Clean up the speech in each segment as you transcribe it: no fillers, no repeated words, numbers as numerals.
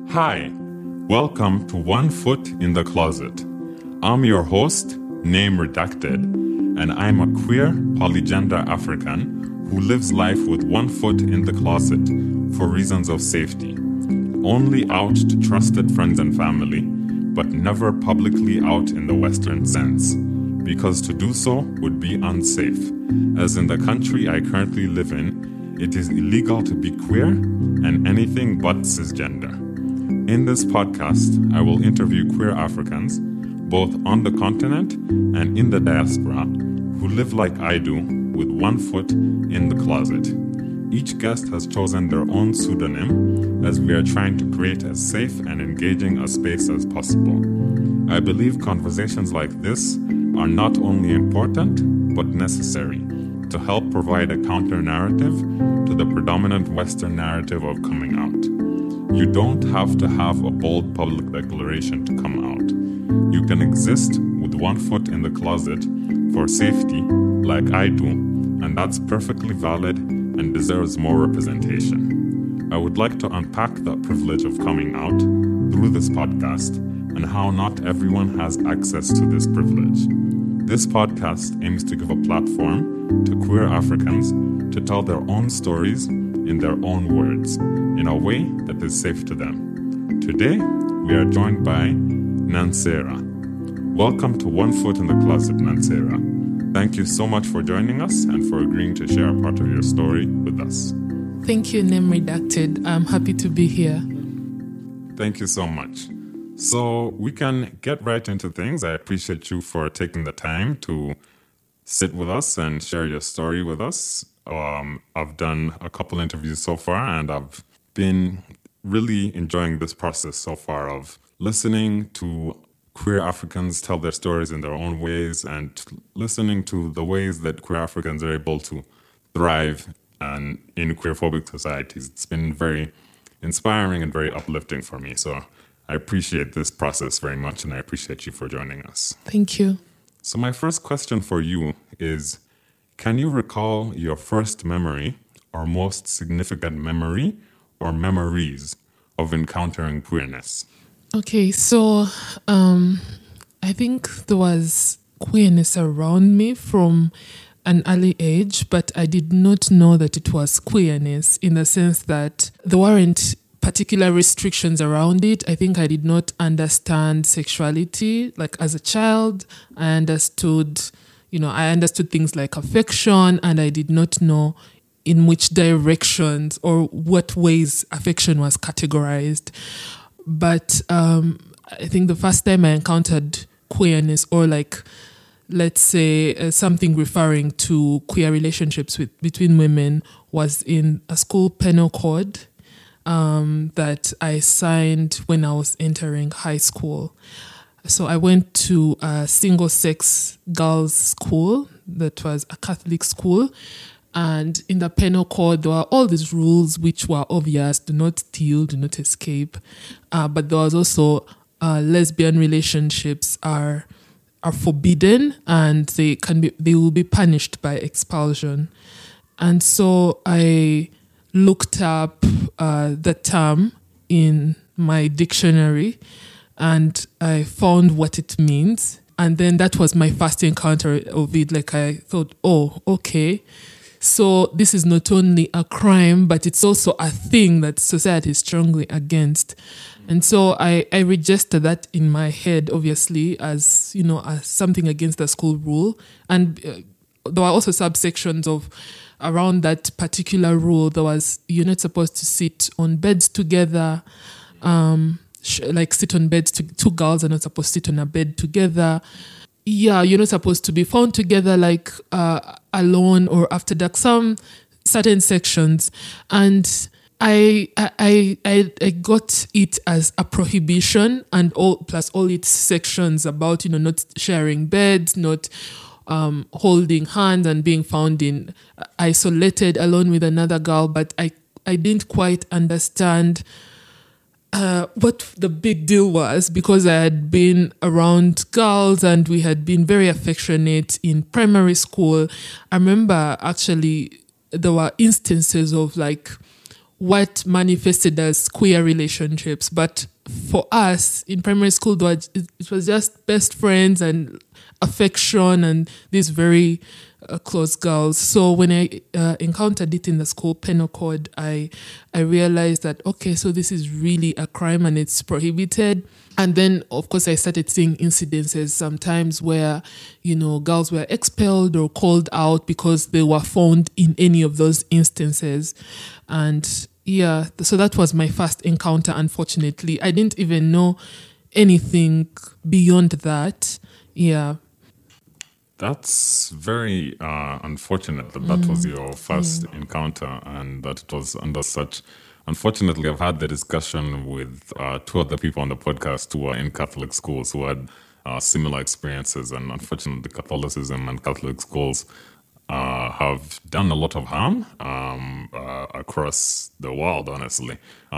Hi, welcome to One Foot in the Closet. I'm your host, name redacted, and I'm a queer, polygender African who lives life with one foot in the closet for reasons of safety. Only out to trusted friends and family, but never publicly out in the Western sense, because to do so would be unsafe, as in the country I currently live in, it is illegal to be queer and anything but cisgender. In this podcast, I will interview queer Africans, both on the continent and in the diaspora, who live like I do, with one foot in the closet. Each guest has chosen their own pseudonym, as we are trying to create as safe and engaging a space as possible. I believe conversations like this are not only important, but necessary to help provide a counter-narrative to the predominant Western narrative of coming out. You don't have to have a bold public declaration to come out. You can exist with one foot in the closet for safety, like I do, and that's perfectly valid and deserves more representation. I would like to unpack the privilege of coming out through this podcast and how not everyone has access to this privilege. This podcast aims to give a platform to queer Africans to tell their own stories in their own words, in a way that is safe to them. Today, we are joined by Nansera. Welcome to One Foot in the Closet, Nansera. Thank you so much for joining us and for agreeing to share a part of your story with us. Thank you, name redacted. I'm happy to be here. Thank you so much. So we can get right into things. I appreciate you for taking the time to sit with us and share your story with us. I've done a couple interviews so far, and I've been really enjoying this process so far of listening to queer Africans tell their stories in their own ways and listening to the ways that queer Africans are able to thrive and in queerphobic societies. It's been very inspiring and very uplifting for me. So I appreciate this process very much, and I appreciate you for joining us. Thank you. So my first question for you is, can you recall your first memory or most significant memory or memories of encountering queerness? Okay, so I think there was queerness around me from an early age, but I did not know that it was queerness in the sense that there weren't particular restrictions around it. I think I did not understand sexuality. Like as a child, I understood things like affection, and I did not know in which directions or what ways affection was categorized. But I think the first time I encountered queerness, or let's say something referring to queer relationships between women, was in a school penal code that I signed when I was entering high school. So I went to a single-sex girls' school that was a Catholic school. And in the penal code, there were all these rules which were obvious: do not steal, do not escape. But there was also lesbian relationships are forbidden, and they will be punished by expulsion. And so I looked up the term in my dictionary, and I found what it means. And then that was my first encounter of it. Like I thought, oh, okay. So this is not only a crime, but it's also a thing that society is strongly against. And so I registered that in my head, obviously, as something against the school rule. And there were also subsections of around that particular rule. There was, you're not supposed to sit on beds together. Sit on beds. Two girls are not supposed to sit on a bed together. Yeah, you're not supposed to be found together alone or after dark. Some certain sections, and I got it as a prohibition, and all its sections about not sharing beds, not holding hands, and being found in isolated alone with another girl. But I didn't quite understand what the big deal was, because I had been around girls and we had been very affectionate in primary school. I remember actually there were instances of what manifested as queer relationships. But for us in primary school, it was just best friends and affection and these very close girls. So when I encountered it in the school penal code, I realized that, okay, so this is really a crime and it's prohibited. And then, of course, I started seeing incidences sometimes where, girls were expelled or called out because they were found in any of those instances. And yeah, so that was my first encounter, unfortunately. I didn't even know anything beyond that. Yeah. That's very unfortunate that was your first encounter and that it was under such. Unfortunately, I've had the discussion with two other people on the podcast who are in Catholic schools who had similar experiences. And unfortunately, Catholicism and Catholic schools have done a lot of harm across the world, honestly,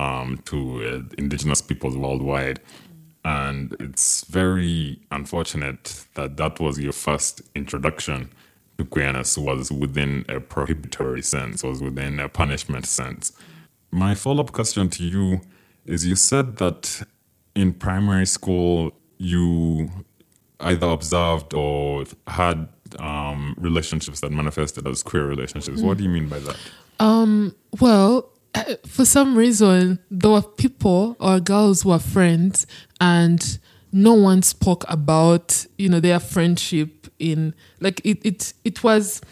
to indigenous peoples worldwide. And it's very unfortunate that was your first introduction to queerness, was within a prohibitory sense, was within a punishment sense. My follow-up question to you is, you said that in primary school you either observed or had relationships that manifested as queer relationships. What do you mean by that? Well, for some reason, there were people or girls who were friends and no one spoke about, their friendship in, like, it was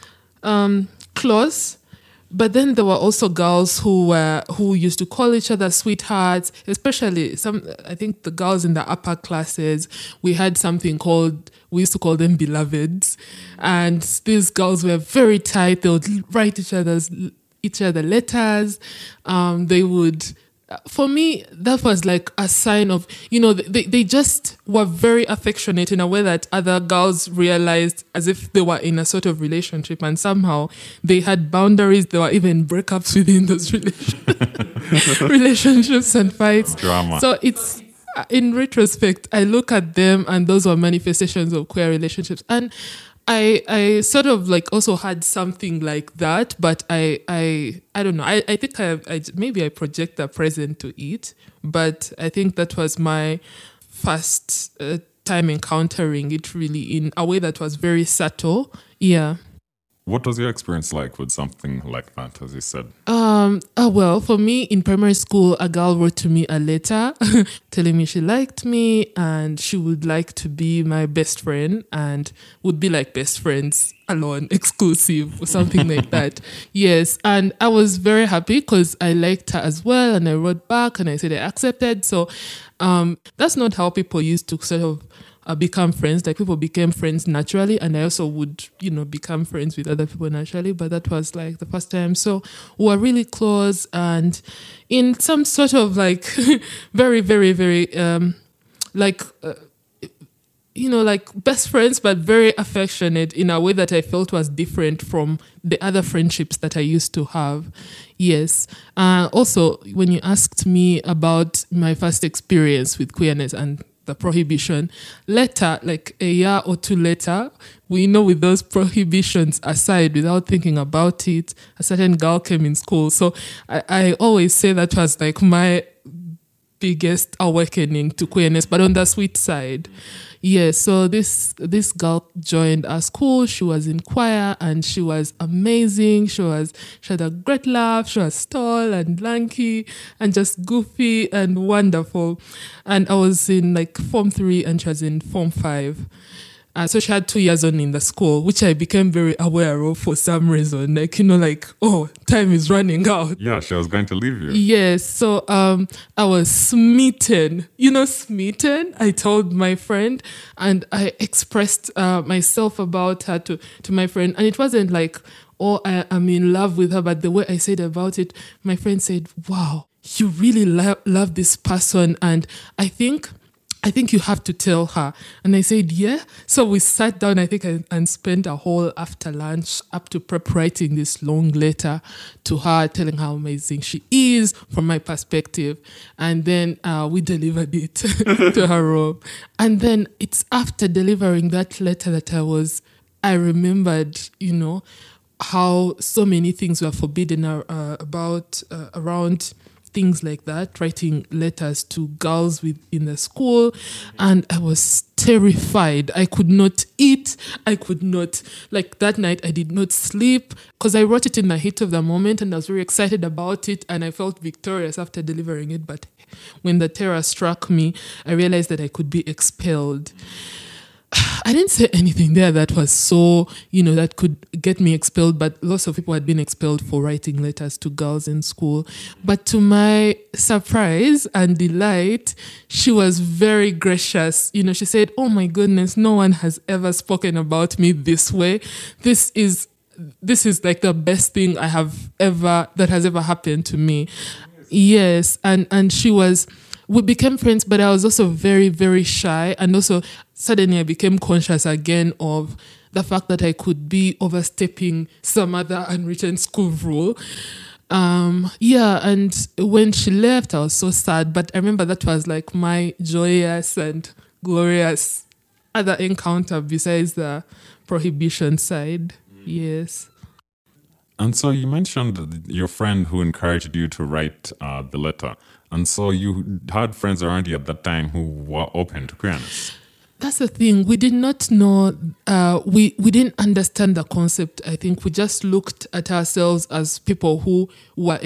close. But then there were also girls who used to call each other sweethearts, especially I think the girls in the upper classes. We had something we used to call them beloveds. And these girls were very tight. They would write each other letters. They would, for me, that was like a sign of, they just were very affectionate in a way that other girls realized as if they were in a sort of relationship, and somehow they had boundaries. There were even breakups within those relationships and fights. Drama. So it's, in retrospect, I look at them and those were manifestations of queer relationships. And I sort of like also had something like that, but I don't know. I think maybe I project the present to it, but I think that was my first time encountering it really in a way that was very subtle. Yeah. What was your experience like with something like that, as you said? Well, for me, in primary school, a girl wrote to me a letter telling me she liked me and she would like to be my best friend and would be like best friends alone, exclusive, or something like that. Yes, and I was very happy because I liked her as well, and I wrote back and I said I accepted. So that's not how people used to sort of become friends. Like, people became friends naturally, and I also would, become friends with other people naturally, but that was like the first time. So we were really close, and in some sort of like very, very, very like best friends, but very affectionate in a way that I felt was different from the other friendships that I used to have. Yes. Also, when you asked me about my first experience with queerness and the prohibition, later, like a year or two later, with those prohibitions aside, without thinking about it, a certain girl came in school. So I always say that was like my biggest awakening to queerness, but on the sweet side. Yes, so this girl joined our school. She was in choir and she was amazing. She had a great laugh. She was tall and lanky and just goofy and wonderful. And I was in like Form 3 and she was in Form 5. So she had 2 years on in the school, which I became very aware of for some reason. Like, oh, time is running out. Yeah, she was going to leave you. Yes. So I was smitten. Smitten. I told my friend and I expressed myself about her to my friend. And it wasn't like, oh, I'm in love with her. But the way I said about it, my friend said, wow, you really love this person. And I think you have to tell her. And I said, yeah. So we sat down, I think, and spent a whole after lunch up to prep writing this long letter to her, telling how amazing she is from my perspective. And then we delivered it to her room. And then it's after delivering that letter that I remembered, how so many things were forbidden about around things like that, writing letters to girls in the school, and I was terrified. I could not eat. I could not, like, that night I did not sleep because I wrote it in the heat of the moment and I was very excited about it and I felt victorious after delivering it. But when the terror struck me, I realized that I could be expelled. I didn't say anything there that was so, that could get me expelled, but lots of people had been expelled for writing letters to girls in school. But to my surprise and delight, she was very gracious. She said, "Oh my goodness, no one has ever spoken about me this way. This is like the best thing that has ever happened to me." Yes. And we became friends, but I was also very, very shy. And also suddenly I became conscious again of the fact that I could be overstepping some other unwritten school rule. And when she left, I was so sad. But I remember that was like my joyous and glorious other encounter besides the prohibition side. Yes. And so you mentioned your friend who encouraged you to write the letter. And so you had friends around you at that time who were open to queerness. That's the thing. We did not know, we didn't understand the concept. I think we just looked at ourselves as people who were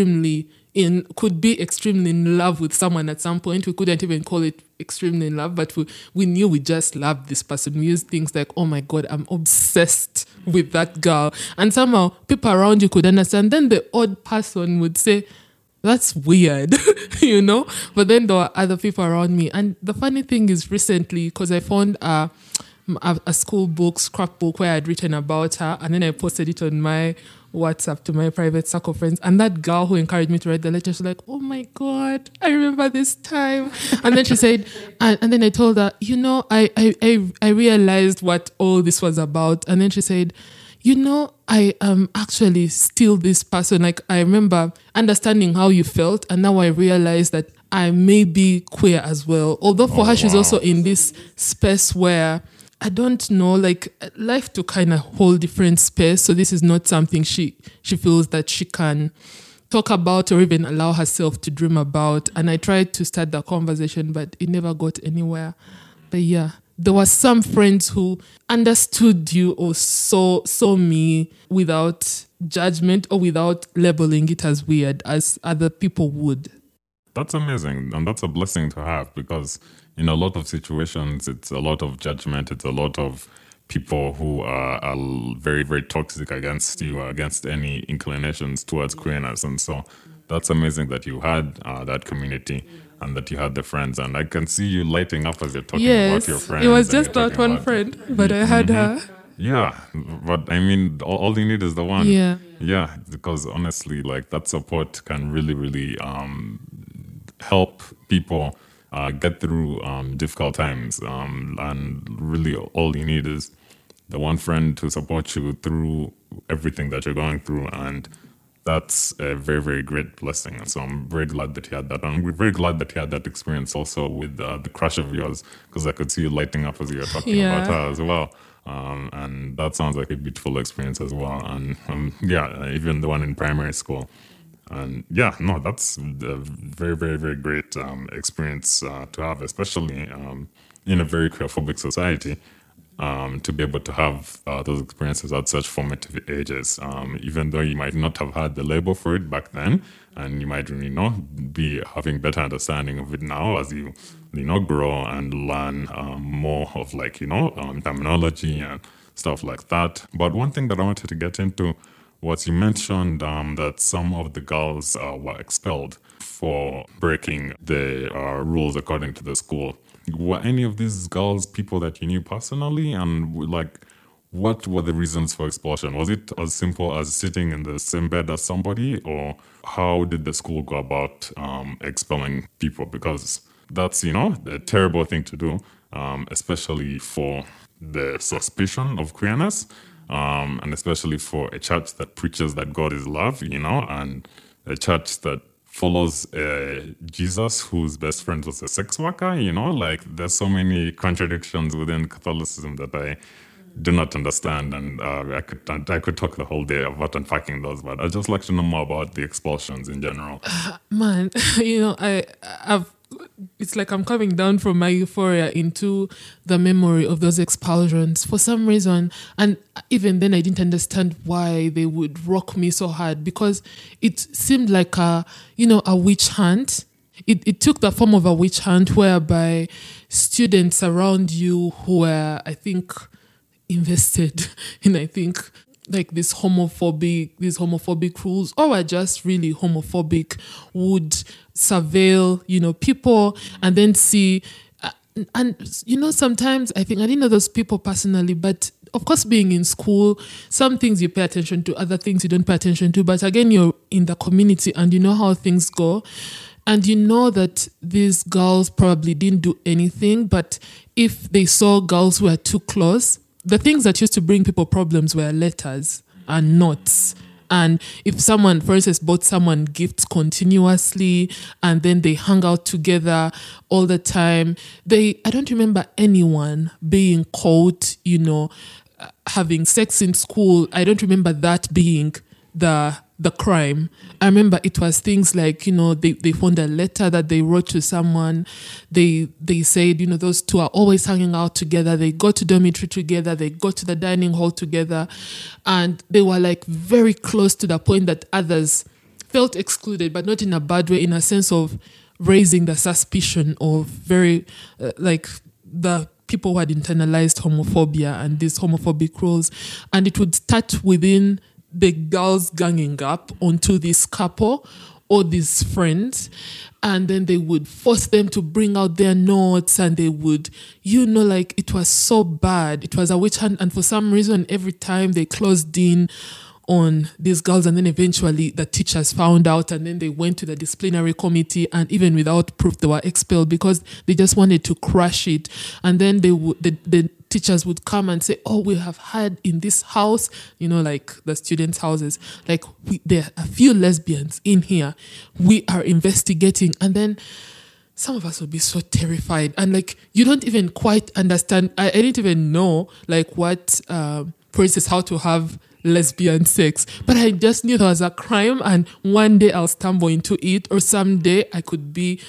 could be extremely in love with someone at some point. We couldn't even call it extremely in love, but we knew we just loved this person. We used things like, "Oh my God, I'm obsessed with that girl." And somehow people around you could understand. Then the odd person would say, "That's weird," But then there were other people around me. And the funny thing is recently, because I found a school book, scrapbook where I had written about her, and then I posted it on my WhatsApp to my private circle friends. And that girl who encouraged me to write the letter, she's like, "Oh my God, I remember this time." And then she said, and then I told her, I realized what all this was about. And then she said, "I am actually still this person. Like, I remember understanding how you felt, and now I realize that I may be queer as well." Although for her, she's also in this space where, I don't know, like, life took kind of whole different space. So this is not something she feels that she can talk about or even allow herself to dream about. And I tried to start the conversation, but it never got anywhere. But yeah. There were some friends who understood you or saw me without judgment or without labeling it as weird as other people would. That's amazing. And that's a blessing to have because in a lot of situations, it's a lot of judgment. It's a lot of people who are very, very toxic against you, against any inclinations towards queerness. And so that's amazing that you had that community and that you had the friends. And I can see you lighting up as you're talking about your friends. It was just that one friend, but I had her. Yeah, but I mean, all you need is the one. Yeah. Yeah, because honestly, like, that support can really, really help people get through difficult times. And really, all you need is the one friend to support you through everything that you're going through. And that's a very, very great blessing. So I'm very glad that you had that. And we're very glad that you had that experience also with the crush of yours, because I could see you lighting up as you were talking about her as well. And that sounds like a beautiful experience as well. And even the one in primary school. And that's a very, very, very great experience to have, especially in a very queerphobic society. To be able to have those experiences at such formative ages, even though you might not have had the label for it back then, and you might, be having better understanding of it now as you, grow and learn more of terminology and stuff like that. But one thing that I wanted to get into was you mentioned that some of the girls were expelled for breaking the rules according to the school. Were any of these girls people that you knew personally? And what were the reasons for expulsion? Was it as simple as sitting in the same bed as somebody? Or how did the school go about expelling people? Because that's, a terrible thing to do, especially for the suspicion of queerness, and especially for a church that preaches that God is love, and a church that follows Jesus, whose best friend was a sex worker, there's so many contradictions within Catholicism that I do not understand, and I could talk the whole day about unpacking those, but I'd just like to know more about the expulsions in general. Man, I've it's like I'm coming down from my euphoria into the memory of those expulsions for some reason. And even then, I didn't understand why they would rock me so hard, because it seemed like a witch hunt. It took the form of a witch hunt whereby students around you who were, I think, invested in, I think, like these homophobic rules, or were just really homophobic, would surveil, people, and then see. And sometimes I think, I didn't know those people personally, but of course, being in school, some things you pay attention to, other things you don't pay attention to. But again, you're in the community and you know how things go. And you know that these girls probably didn't do anything, but if they saw girls who were too close, the things that used to bring people problems were letters and notes. And if someone, for instance, bought someone gifts continuously and then they hung out together all the time, I don't remember anyone being caught, having sex in school. I don't remember that being the crime. I remember it was things like, they found a letter that they wrote to someone. They said, those two are always hanging out together. They go to dormitory together. They go to the dining hall together. And they were like very close to the point that others felt excluded, but not in a bad way, in a sense of raising the suspicion of very, the people who had internalized homophobia and these homophobic rules. And it would start within the girls ganging up onto this couple or these friends, and then they would force them to bring out their notes, and they would, it was so bad. It was a witch hunt, and for some reason, every time they closed in on these girls, and then eventually the teachers found out, and then they went to the disciplinary committee, and even without proof, they were expelled because they just wanted to crush it. And then the teachers would come and say, "Oh, we have had in this house, like the students' houses, like there are a few lesbians in here. We are investigating." And then some of us would be so terrified, and you don't even quite understand. I didn't even know what, for instance, how to have lesbian sex, but I just knew there was a crime, and one day I'll stumble into it, or someday I could be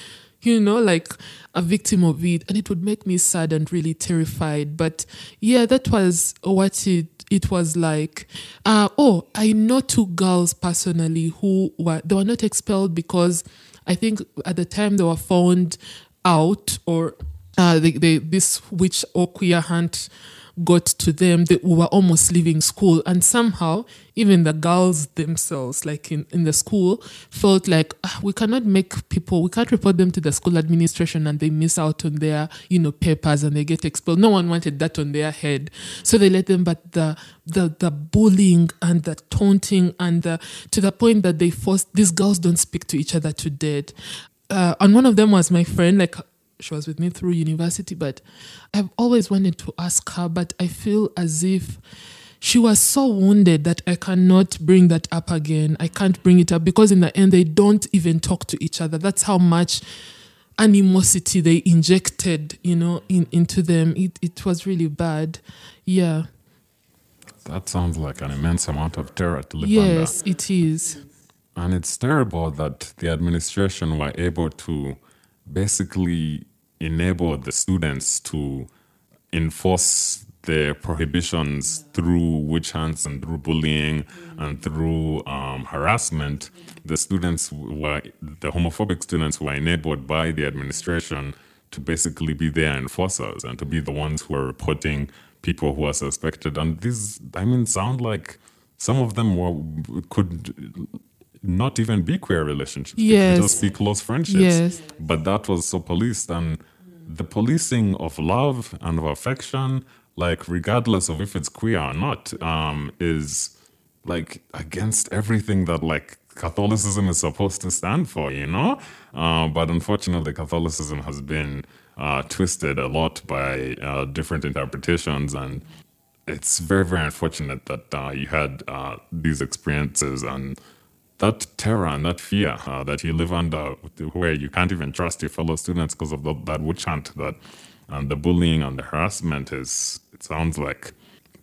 a victim of it, and it would make me sad and really terrified. But yeah, that was what it was like. I know two girls personally who they were not expelled because I think at the time they were found out, or this witch or queer hunt got to them. They were almost leaving school, and somehow even the girls themselves, in the school, felt like we can't report them to the school administration and they miss out on their papers and they get expelled. No one wanted that on their head, so they let them. But the bullying and the taunting and to the point that they forced these girls don't speak to each other to death. And one of them was my friend, she was with me through university, but I've always wanted to ask her, but I feel as if she was so wounded that I cannot bring that up again. I can't bring it up because in the end, they don't even talk to each other. That's how much animosity they injected, into them. It was really bad. Yeah. That sounds like an immense amount of terror to live under. Yes, it is. And it's terrible that the administration were able to basically enable the students to enforce their prohibitions through witch hunts and through bullying and through harassment. The homophobic students were enabled by the administration to basically be their enforcers and to be the ones who are reporting people who are suspected. And these, sound like some of them could not even be queer relationships. Yes. It could just be close friendships. Yes. But that was so policed. And the policing of love and of affection, regardless of if it's queer or not, is against everything that Catholicism is supposed to stand for, But unfortunately, Catholicism has been twisted a lot by different interpretations, and it's very, very unfortunate that you had these experiences and that terror and that fear that you live under, where you can't even trust your fellow students because of that witch hunt, and the bullying and the harassment it sounds like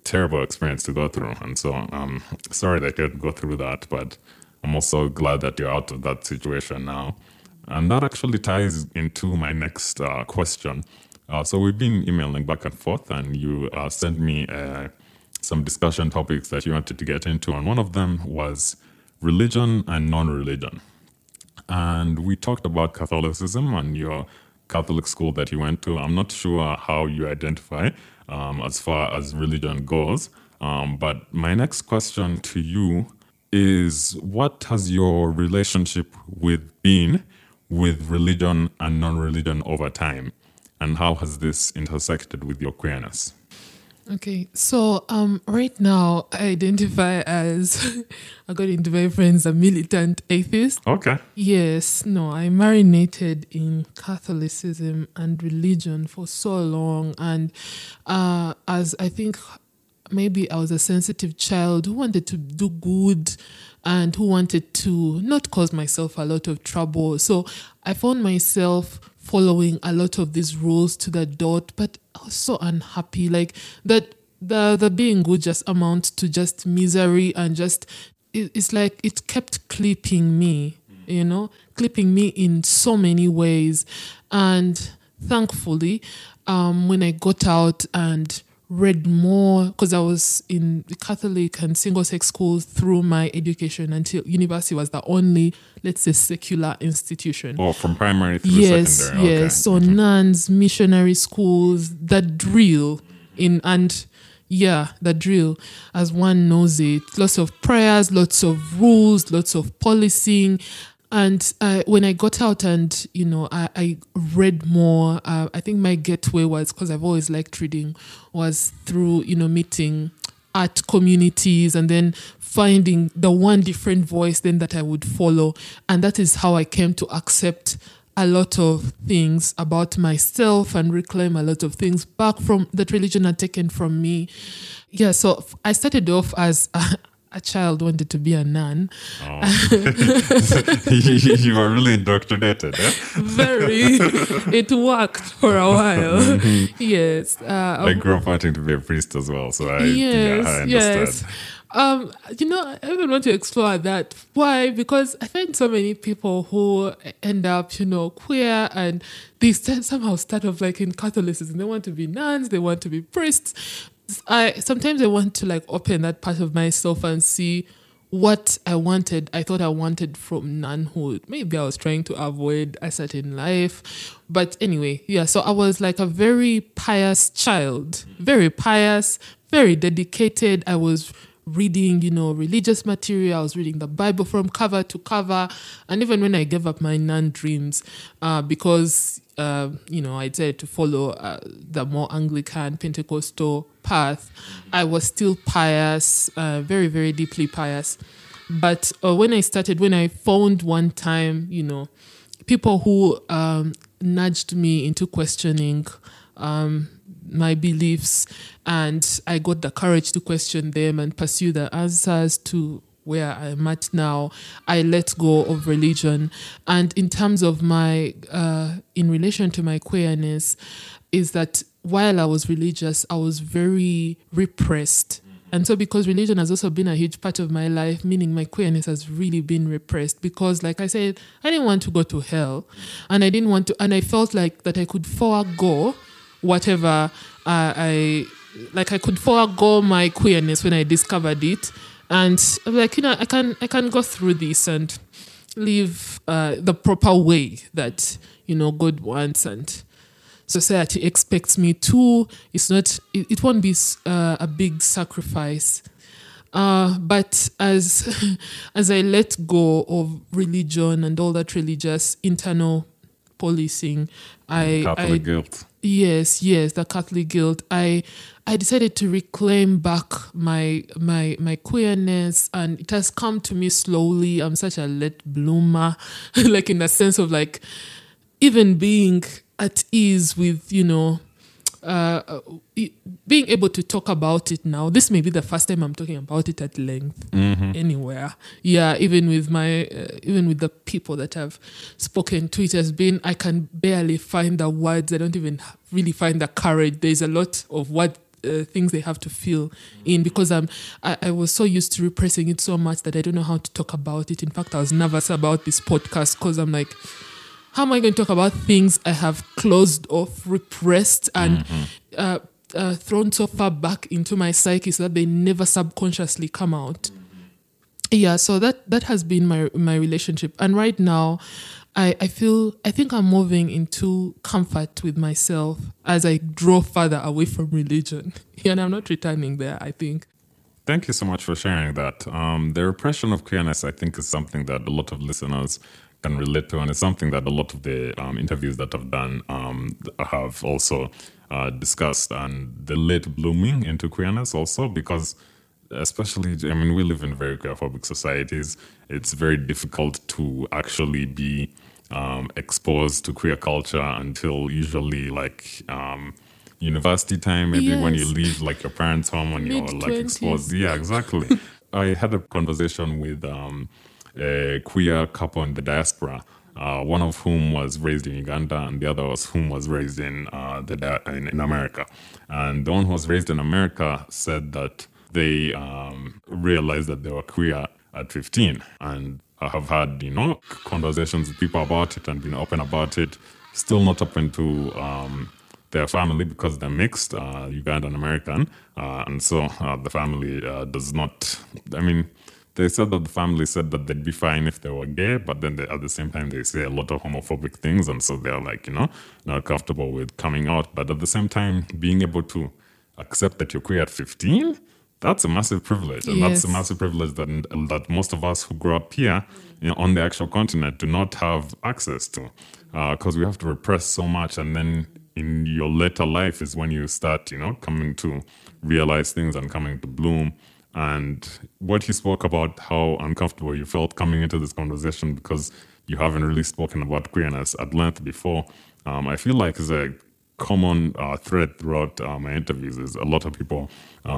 terrible experience to go through. And so I'm sorry that you had to go through that, but I'm also glad that you're out of that situation now. And that actually ties into my next question. So we've been emailing back and forth, and you sent me some discussion topics that you wanted to get into. And one of them was religion and non-religion. And we talked about Catholicism and your Catholic school that you went to. I'm not sure how you identify as far as religion goes. But my next question to you is, what has your relationship been with religion and non-religion over time? And how has this intersected with your queerness? Okay, so right now I identify as, according to my friends, a militant atheist. Okay. Yes, no, I marinated in Catholicism and religion for so long. And as I think maybe I was a sensitive child who wanted to do good and who wanted to not cause myself a lot of trouble. So I found myself following a lot of these rules to the dot, but I was so unhappy. Like that the being good just amounts to just misery, and just it's like it kept clipping me, clipping me in so many ways. And thankfully, when I got out and read more, because I was in the Catholic and single-sex schools through my education until university was the only, let's say, secular institution. Oh, from primary through secondary. Yes, okay. So nuns, missionary schools, the drill the drill, as one knows it. Lots of prayers, lots of rules, lots of policing. And when I got out and, I read more, I think my gateway was, because I've always liked reading, was through, meeting art communities and then finding the one different voice then that I would follow. And that is how I came to accept a lot of things about myself and reclaim a lot of things back from that religion had taken from me. Yeah, so I started off as a child, wanted to be a nun. Oh. You were really indoctrinated, eh? Very. It worked for a while. Mm-hmm. Yes. I grew up wanting to be a priest as well, so I understand. Yes. I even want to explore that. Why? Because I find so many people who end up, queer, and they somehow start off like in Catholicism. They want to be nuns, they want to be priests. Sometimes I want to open that part of myself and see what I thought I wanted from nunhood. Maybe I was trying to avoid a certain life. But anyway, so I was like a very pious child, very pious, very dedicated. I was reading, religious material. I was reading the Bible from cover to cover. And even when I gave up my nun dreams, because, I decided to follow the more Anglican Pentecostal path, I was still pious, very, very deeply pious. But when I found one time, people who nudged me into questioning my beliefs, and I got the courage to question them and pursue the answers to where I'm at now, I let go of religion. And in terms of in relation to my queerness, is that while I was religious, I was very repressed. And so because religion has also been a huge part of my life, meaning my queerness has really been repressed, because like I said, I didn't want to go to hell, and I felt like that I could forego whatever I could forego my queerness when I discovered it. And I'm like, I can go through this and live the proper way that, God wants and society expects me to. It won't be a big sacrifice. But as I let go of religion and all that religious internal policing, Catholic guilt. Yes, the Catholic guilt. I decided to reclaim back my queerness, and it has come to me slowly. I'm such a late bloomer, like in the sense of like even being at ease with, being able to talk about it now. This may be the first time I'm talking about it at length anywhere. Yeah, even with the people that I've spoken to, it has been, I can barely find the words. I don't even really find the courage. There's a lot of things they have to fill in, because I was so used to repressing it so much that I don't know how to talk about it. In fact, I was nervous about this podcast because I'm like, how am I going to talk about things I have closed off, repressed, and thrown so far back into my psyche so that they never subconsciously come out? Yeah, so that has been my relationship. And right now, I think I'm moving into comfort with myself as I draw further away from religion. And I'm not returning there, I think. Thank you so much for sharing that. The repression of queerness, I think, is something that a lot of listeners can relate to, and it's something that a lot of the interviews that I've done have also discussed, and the late blooming into queerness also, because especially, I mean, we live in very queerphobic societies. It's very difficult to actually be exposed to queer culture until usually like university time, maybe when you leave like your parents' home, when you're like exposed. Yeah, exactly. I had a conversation with a queer couple in the diaspora, one of whom was raised in Uganda and the other whom was raised in in America. And the one who was raised in America said that they realized that they were queer at 15, and I have had, conversations with people about it and been open about it. Still not open to their family because they're mixed, Ugandan American, and so the family does not. I mean, they said that the family said that they'd be fine if they were gay, but then at the same time they say a lot of homophobic things, and so they're like, not comfortable with coming out. But at the same time, being able to accept that you're queer at 15. That's a massive privilege, and that's a massive privilege that most of us who grow up here, on the actual continent, do not have access to, because we have to repress so much, and then in your later life is when you start, coming to realize things and coming to bloom. And what he spoke about, how uncomfortable you felt coming into this conversation because you haven't really spoken about queerness at length before, I feel like is a common thread throughout my interviews. Is a lot of people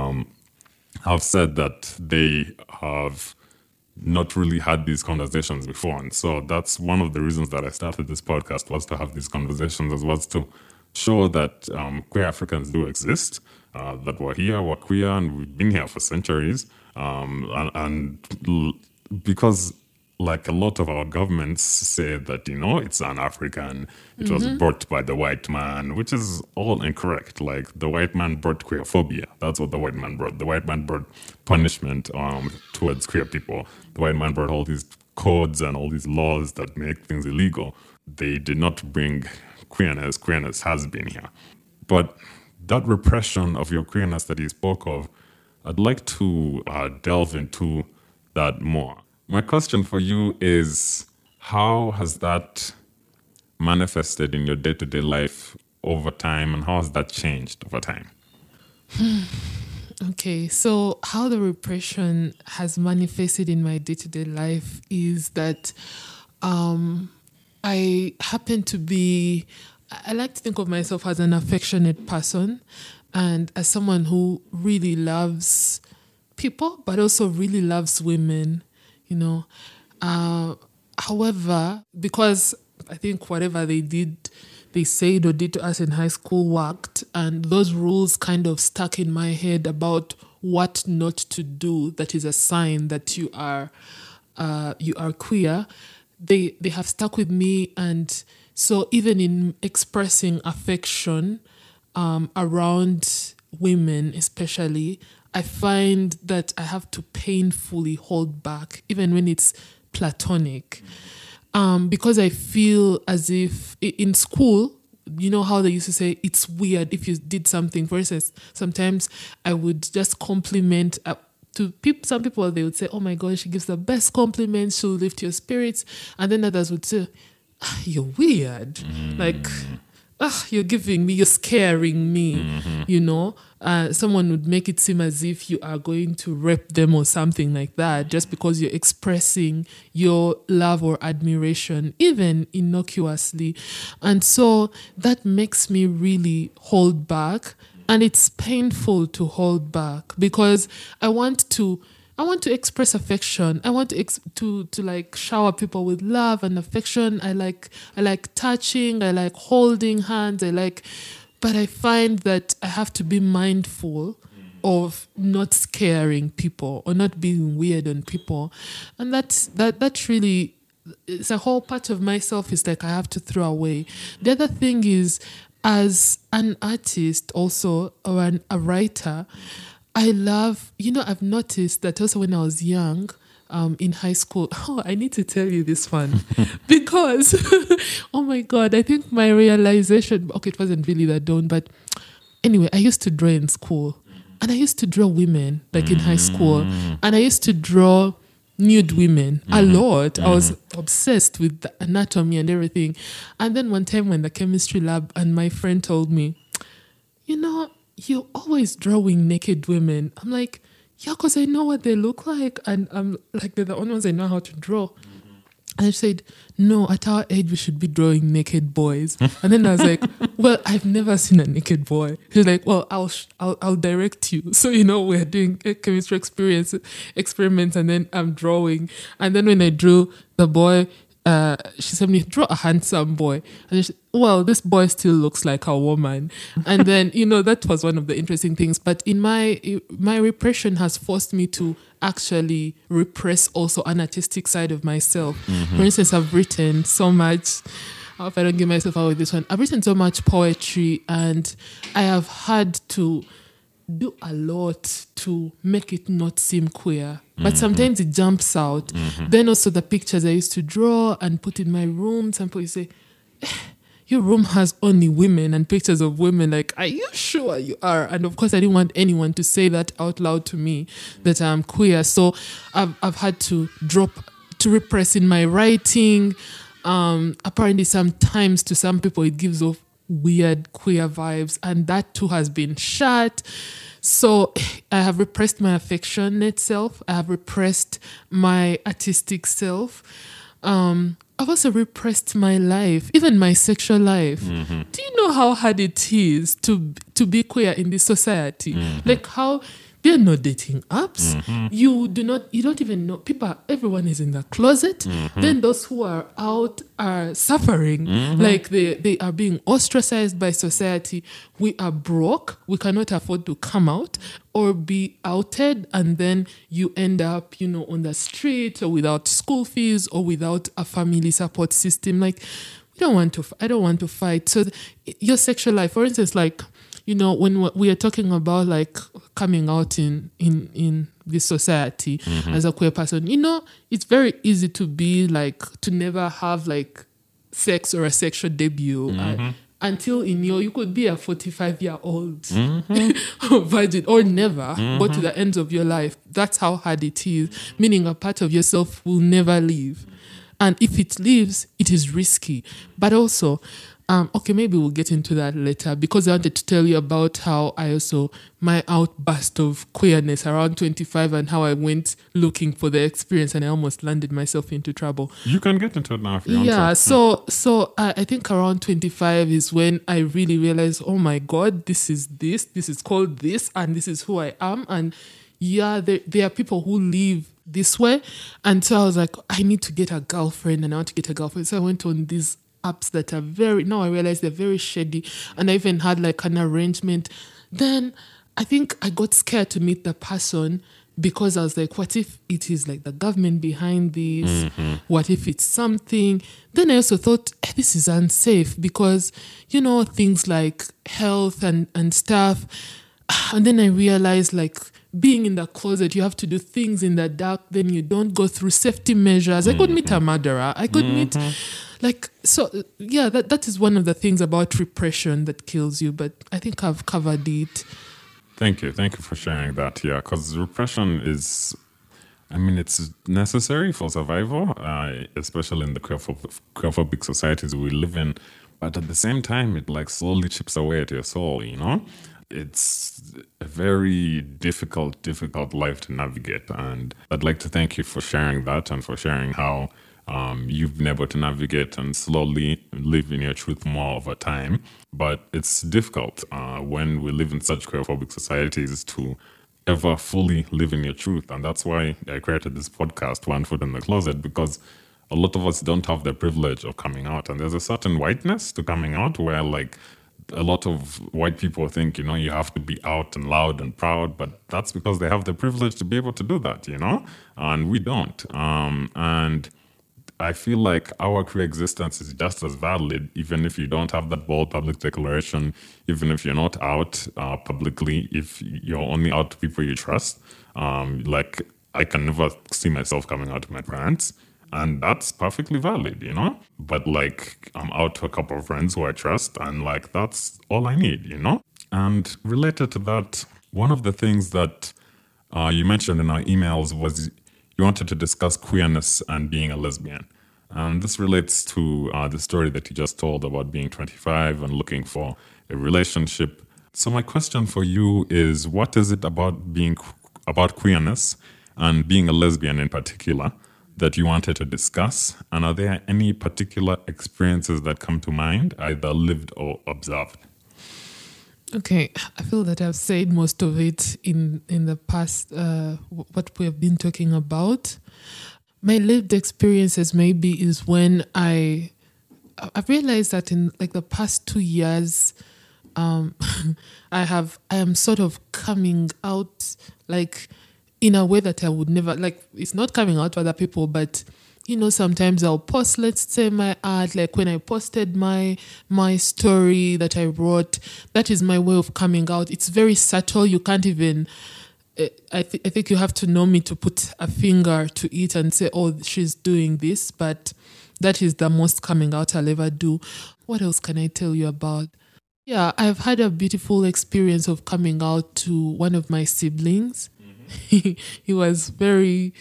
have said that they have not really had these conversations before. And so that's one of the reasons that I started this podcast, was to have these conversations, as well as to show that queer Africans do exist, that we're here, we're queer, and we've been here for centuries. Because like a lot of our governments say that, it's an-African, it was brought by the white man, which is all incorrect. Like, the white man brought queerphobia. That's what the white man brought. The white man brought punishment towards queer people. The white man brought all these codes and all these laws that make things illegal. They did not bring queerness. Queerness has been here. But that repression of your queerness that you spoke of, I'd like to delve into that more. My question for you is, how has that manifested in your day-to-day life over time, and how has that changed over time? Okay, so how the repression has manifested in my day-to-day life is that I happen to be, I like to think of myself as an affectionate person and as someone who really loves people, but also really loves women. However, because I think whatever they said or did to us in high school worked, and those rules kind of stuck in my head about what not to do, that is a sign that you are queer. They have stuck with me, and so even in expressing affection around women especially, I find that I have to painfully hold back, even when it's platonic. Because I feel as if in school, how they used to say it's weird if you did something. For instance, sometimes I would just compliment to people. Some people, they would say, oh my God, she gives the best compliments, she'll lift your spirits. And then others would say, you're weird. Like, you're scaring me, someone would make it seem as if you are going to rape them or something like that, just because you're expressing your love or admiration, even innocuously. And so that makes me really hold back. And it's painful to hold back because I want to express affection. I want to like shower people with love and affection. I like touching. I like holding hands. I like but I find that I have to be mindful of not scaring people or not being weird on people. And that really, it's a whole part of myself is like I have to throw away. The other thing is, as an artist also, or a writer, I love, I've noticed that also when I was young, in high school. Oh, I need to tell you this one because, oh my God, I think my realization, okay, it wasn't really that dawn, but anyway, I used to draw in school and I used to draw women like in high school, and I used to draw nude women a lot. I was obsessed with the anatomy and everything. And then one time when the chemistry lab and my friend told me, you're always drawing naked women. I'm like, yeah, because I know what they look like. And I'm like, they're the only ones I know how to draw. And I said, no, at our age, we should be drawing naked boys. And then I was like, well, I've never seen a naked boy. He's like, well, I'll direct you. So, we're doing a chemistry experiments and then I'm drawing. And then when I drew the boy, she said me, draw a handsome boy. And she said, well, this boy still looks like a woman. And then, that was one of the interesting things. But in my repression has forced me to actually repress also an artistic side of myself. For instance, I've written so much. I hope I don't give myself out with this one. I've written so much poetry and I have had to do a lot to make it not seem queer. But sometimes it jumps out. Then also the pictures I used to draw and put in my room, some people say, your room has only women and pictures of women. Like, are you sure you are? And of course, I didn't want anyone to say that out loud to me, that I'm queer. So I've had to repress in my writing. Apparently sometimes to some people it gives off weird queer vibes, and that too has been shut. So I have repressed my affectionate self. I have repressed my artistic self. I've also repressed my life, even my sexual life. Do you know how hard it is to be queer in this society? Like how there are no dating apps. You don't even know. Everyone is in the closet. Then those who are out are suffering. Like they are being ostracized by society. We are broke. We cannot afford to come out or be outed. And then you end up, on the street or without school fees or without a family support system. Like I don't want to fight. So your sexual life, for instance, like, when we are talking about like coming out in this society as a queer person, it's very easy to be like, to never have like sex or a sexual debut until you could be a 45-year-old virgin or never go to the ends of your life. That's how hard it is, meaning a part of yourself will never leave. And if it leaves, it is risky. But also, okay, maybe we'll get into that later because I wanted to tell you about how my outburst of queerness around 25 and how I went looking for the experience and I almost landed myself into trouble. You can get into it now if you want to. Yeah, so I think around 25 is when I really realized, oh my God, this is called this, and this is who I am. And yeah, there are people who live this way. And so I was like, I need to get a girlfriend and I want to get a girlfriend. So I went on these apps that are now I realize they're very shady, and I even had like an arrangement. Then I think I got scared to meet the person because I was like, what if it is like the government behind this? What if it's something? Then I also thought, this is unsafe because, things like health and stuff. And then I realized like being in the closet, you have to do things in the dark, then you don't go through safety measures. I could meet a murderer. I could meet that is one of the things about repression that kills you, but I think I've covered it. Thank you for sharing that. Yeah, because repression is, it's necessary for survival, especially in the queerphobic societies we live in. But at the same time, it like slowly chips away at your soul, It's a very difficult life to navigate. And I'd like to thank you for sharing that and for sharing how you've been able to navigate and slowly live in your truth more over time. But it's difficult when we live in such queerphobic societies to ever fully live in your truth. And that's why I created this podcast, One Foot in the Closet, because a lot of us don't have the privilege of coming out. And there's a certain whiteness to coming out where like a lot of white people think, you have to be out and loud and proud, but that's because they have the privilege to be able to do that, and we don't. And I feel like our queer existence is just as valid, even if you don't have that bold public declaration, even if you're not out publicly, if you're only out to people you trust. Like, I can never see myself coming out to my parents, and that's perfectly valid, But, like, I'm out to a couple of friends who I trust, and, like, that's all I need, And related to that, one of the things that you mentioned in our emails was you wanted to discuss queerness and being a lesbian. And this relates to the story that you just told about being 25 and looking for a relationship. So my question for you is, what is it about queerness and being a lesbian in particular that you wanted to discuss? And are there any particular experiences that come to mind, either lived or observed? Okay, I feel that I've said most of it in the past, what we have been talking about. My lived experiences maybe is when I've realized that in like the past 2 years, I am sort of coming out like in a way that I would never, like, it's not coming out to other people, but sometimes I'll post, let's say, my art, like when I posted my story that I wrote, that is my way of coming out. It's very subtle. You can't even, I think you have to know me to put a finger to it and say, oh, she's doing this, but that is the most coming out I'll ever do. What else can I tell you about? Yeah, I've had a beautiful experience of coming out to one of my siblings. Mm-hmm. He was very...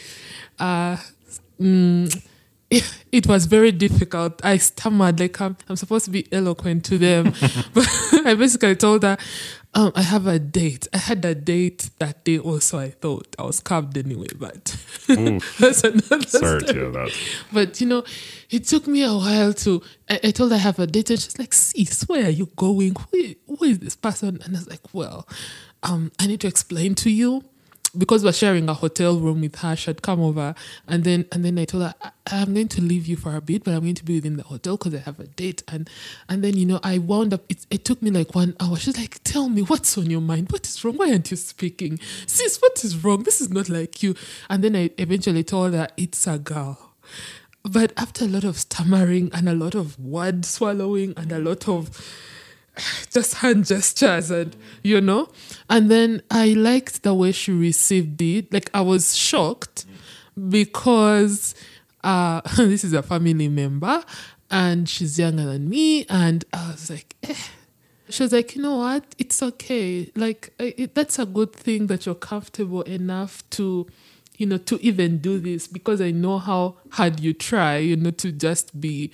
it was very difficult. I stammered, like I'm supposed to be eloquent to them. But I basically told her, I have a date. I had a date that day also. I thought I was carved anyway, but that's another Sorry story. to hear that. But, it took me a while to, I told her I have a date, and she's like, sis, where are you going? Who is this person? And I was like, well, I need to explain to you. Because we're sharing a hotel room with her, she'd come over, and then I told her, I'm going to leave you for a bit, but I'm going to be within the hotel because I have a date. And then, I wound up, it took me like 1 hour. She's like, tell me, what's on your mind? What is wrong? Why aren't you speaking? Sis, what is wrong? This is not like you. And then I eventually told her, it's a girl. But after a lot of stammering and a lot of word swallowing and a lot of just hand gestures and and then I liked the way she received it. Like, I was shocked because this is a family member and she's younger than me, and I was like, She was like, you know what, it's okay, like that's a good thing that you're comfortable enough to to even do this, because I know how hard you try to just be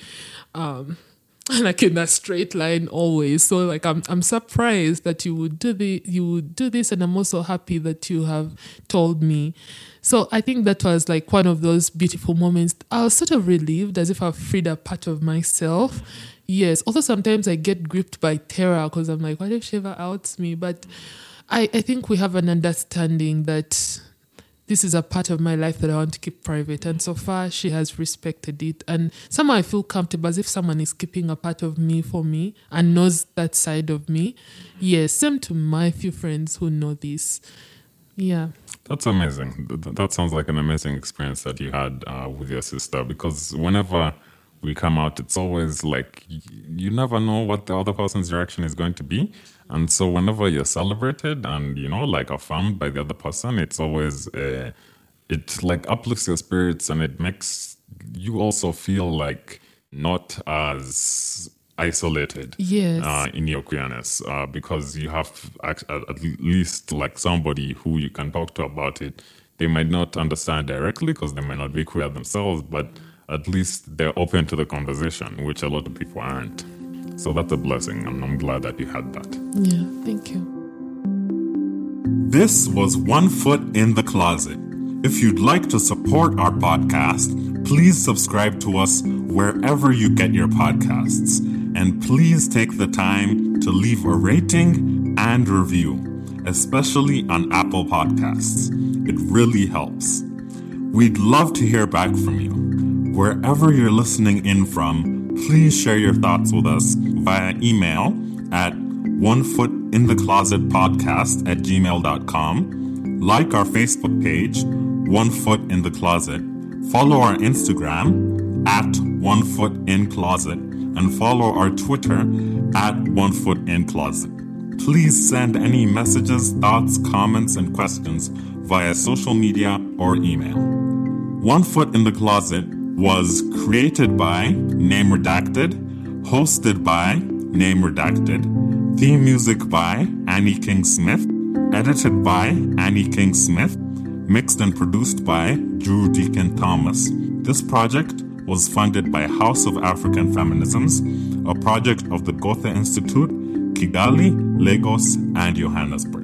like in a straight line always. So like I'm surprised that you would do this, and I'm also happy that you have told me. So I think that was like one of those beautiful moments. I was sort of relieved, as if I've freed a part of myself. Yes. Also sometimes I get gripped by terror because I'm like, what if she ever outs me? But I think we have an understanding that this is a part of my life that I want to keep private. And so far, she has respected it. And somehow I feel comfortable, as if someone is keeping a part of me for me and knows that side of me. Yes, same to my few friends who know this. Yeah. That's amazing. That sounds like an amazing experience that you had with your sister, because whenever we come out, it's always like you never know what the other person's reaction is going to be. And so whenever you're celebrated and, like affirmed by the other person, it's always, it like uplifts your spirits, and it makes you also feel like not as isolated in your queerness, because you have at least like somebody who you can talk to about it. They might not understand directly because they might not be queer themselves, but at least they're open to the conversation, which a lot of people aren't. So that's a blessing, and I'm glad that you had that. Yeah, thank you. This was One Foot in the Closet. If you'd like to support our podcast, please subscribe to us wherever you get your podcasts. And please take the time to leave a rating and review, especially on Apple Podcasts. It really helps. We'd love to hear back from you. Wherever you're listening in from, please share your thoughts with us via email at onefootinthecloset@gmail.com. Like our Facebook page, One Foot in the Closet. Follow our Instagram @OneFootInCloset and follow our Twitter @OneFootInCloset. Please send any messages, thoughts, comments, and questions via social media or email. One Foot in the Closet was created by Name Redacted, hosted by Name Redacted, theme music by Annie King Smith, edited by Annie King Smith, mixed and produced by Drew Deacon Thomas. This project was funded by House of African Feminisms, a project of the Gotha Institute, Kigali, Lagos, and Johannesburg.